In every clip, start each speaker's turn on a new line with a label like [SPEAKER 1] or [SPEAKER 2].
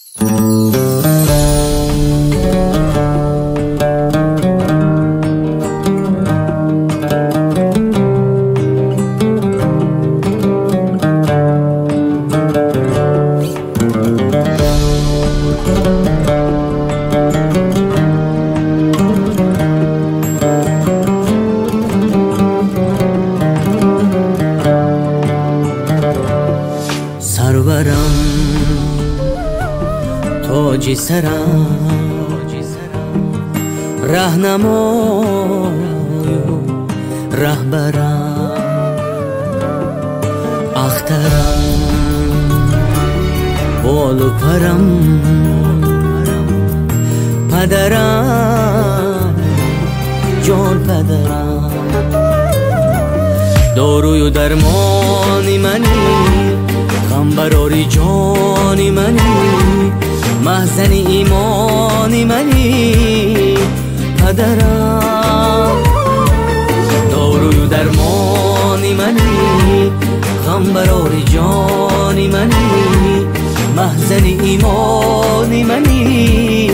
[SPEAKER 1] سرورم تاج سرم راهنمای رهبرم اخترم بال و پرم پدرم جان پدرم داروی و درمانی منی غم براری جانی منی محزن ایمانی منی پدرم داروی و درمانی منی غم براری جانی منی محزن ایمانی منی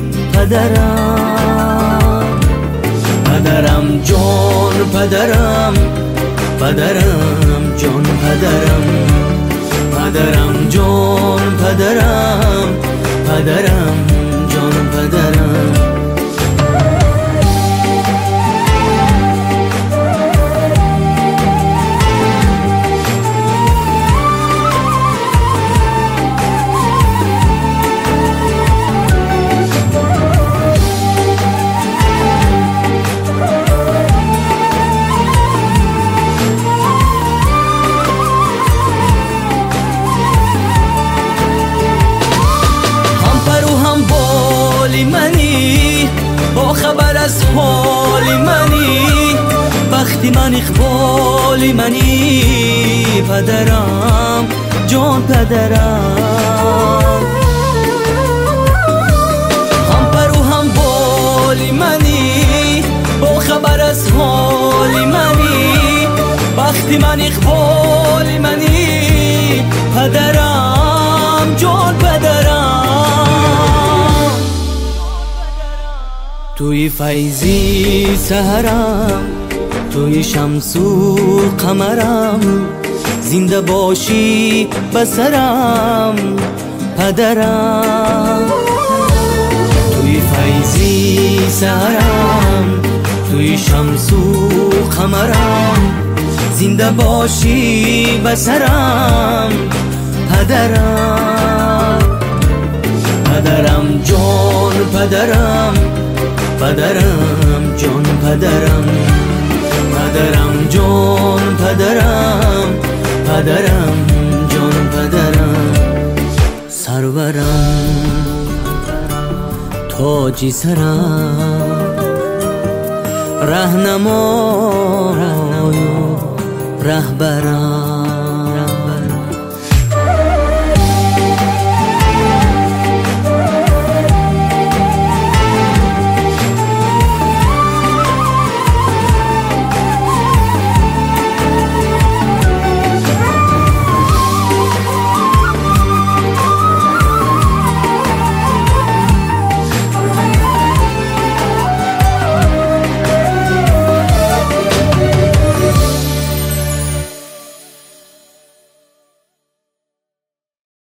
[SPEAKER 1] پدرم پدرم جان پدرم پدرم جان پدرم پدرم جان پدرم پدرم جان پدرم منی با خبر از حال منی وقتی من اقبال منی پدرم جان پدرم هم پرو هم بال منی با خبر از حال منی وقتی من اقبال منی پدرم جان پدرم توی فیضی سهرم توی شمس و قمرم زنده باشی بسرم پدرم توی فیضی سهرم توی شمس و قمرم زنده باشی بسرم پدرم پدرم جان پدرم پدرم جان پدرم پدرم جان پدرم پدرم جان پدرم سرورم تاج سرم راهنمای رهبرم